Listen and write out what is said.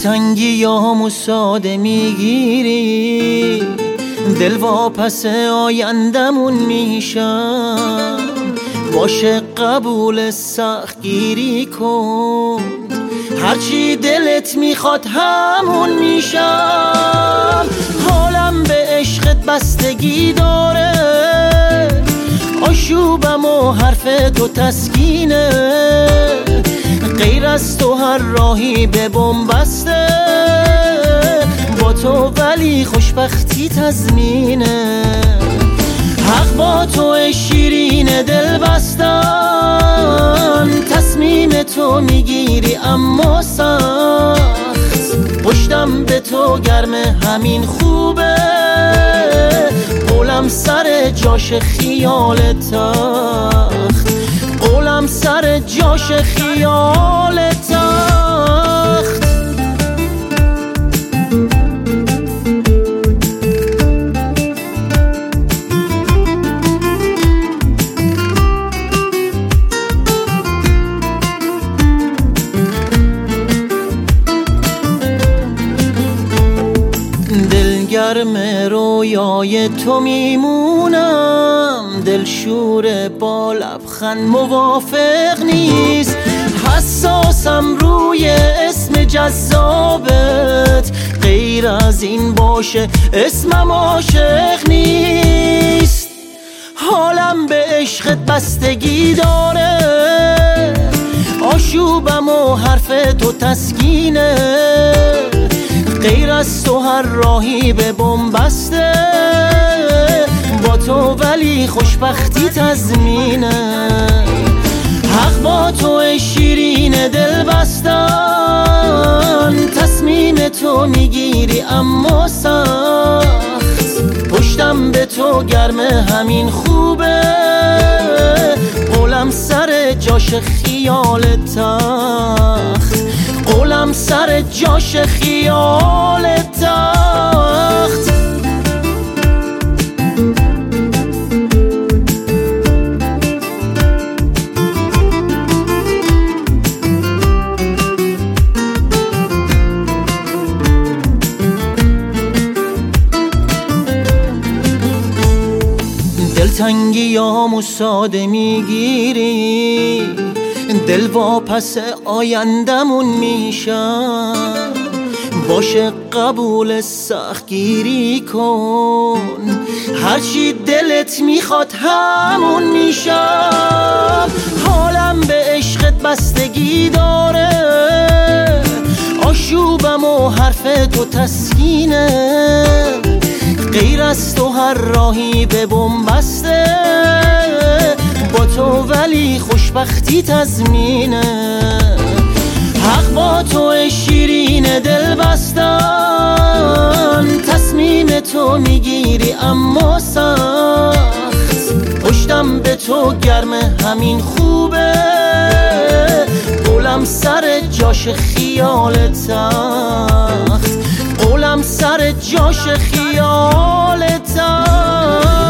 دلتنگیامو ساده میگیری، دل واپس آیندمون میشم. باشه قبول سخت گیری کن، هرچی دلت میخواد همون میشم. حالم به عشقت بستگی داره، آشوبم و حرف تو تسکینه. غیر از تو هر راهی به بم بسته، با تو ولی خوشبختی تضمینه. حق با تو شیرین دل بستن، تصمیم تو میگیری اما سخت. پشتم به تو گرمه همین خوبه، قولم سر جاش خیال تخت. قولم سر جاش خیال تخت. دلگرم رویای تو میمونم، دلشور با لبخند موافق نیست. حساسم روی اسم جذابت، غیر از این باشه اسمم عاشق نیست. حالم به عشقت بستگی داره، آشوبم و حرف تو تسکینه. غیر از تو هر راهی به بم بسته، با تو ولی خوشبختی تضمینه. حق با تو شیرین دل بستن، تصمیم تو میگیری اما سخت. پشتم به تو گرمه همین خوبه، قولم سر جاش خیال تخت. قولم سر جاش خیال تخت. دلتنگیامو ساده میگیری، دل واپس آیندمون میشم. باشه قبول سخت گیری کن، هرچی دلت میخواد همون میشم. حالم به عشقت بستگی داره، آشوبم و حرف تو تسکینه. غیر از تو هر راهی به بم بسته، با تو ولی خوشبختی تضمینه. حق با تو شیرین دل بستن، تصمیم تو میگیری اما سخت. پشتم به تو گرمه همین خوبه، قولم سر جاش خیال تخت. قولم سر جاش خیال تخت.